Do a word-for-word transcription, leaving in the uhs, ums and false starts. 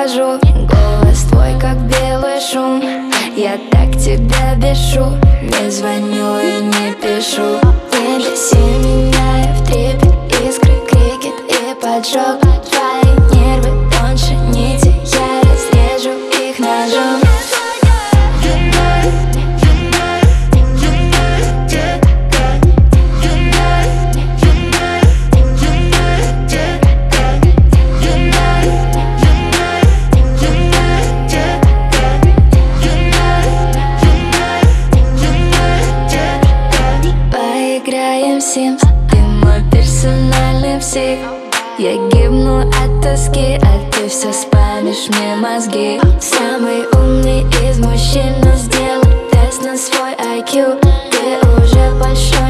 ухожу. Голос твой как белый шум, я так тебя бешу. Не звоню и не пишу. Не беси меня, я в трепе. Искры, крикет и поджог. Твои нервы тоньше нити, я разрежу их ножом. Поиграем в Sims, ты мой персональный псих. Я гибну от тоски, а ты все спамишь мне мозги. Самый умный из мужчин, но сделай тест на свой ай кью. Ты уже большой